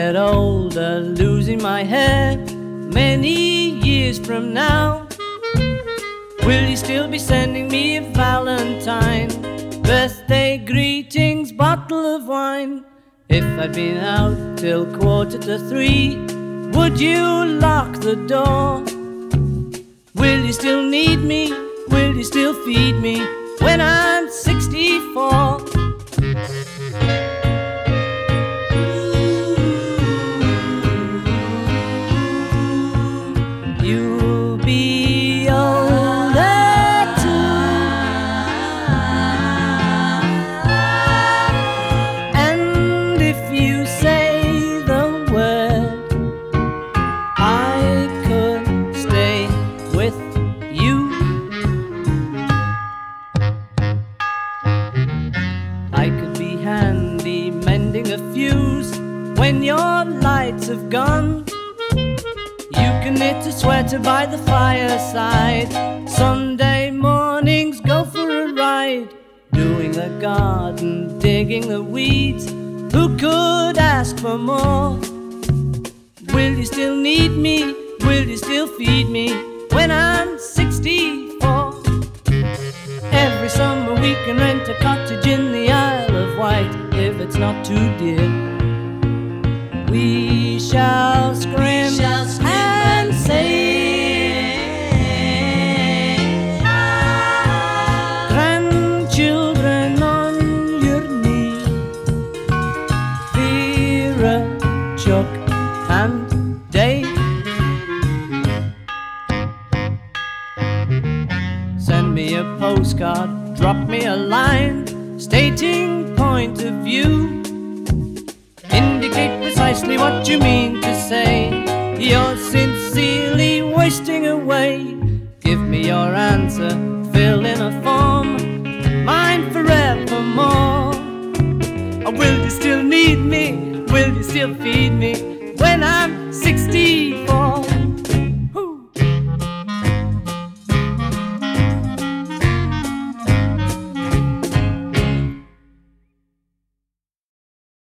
get older, losing my hair many years from now, will you still be sending me a valentine, birthday greetings, bottle of wine? If I'd been out till 2:45, would you lock the door? Will you still need me? Will you still feed me when I'm 64? You'll be older too, and if you say the word, I could stay with you. I could be handy mending a fuse when your lights have gone. You can knit a sweater by the fireside, Sunday mornings go for a ride, doing the garden, digging the weeds. Who could ask for more? Will you still need me? Will you still feed me when I'm 64? Every summer we can rent a cottage in the Isle of Wight, if it's not too dear. We shall scream and say, grandchildren on your knee, Vera, Chuck and Dave. Send me a postcard, drop me a line, stating point of view. Indicate precisely what you mean to say. You're sincerely wasting away. Give me your answer, fill in a form, mine forevermore. Or will you still need me? Will you still feed me when I'm 60?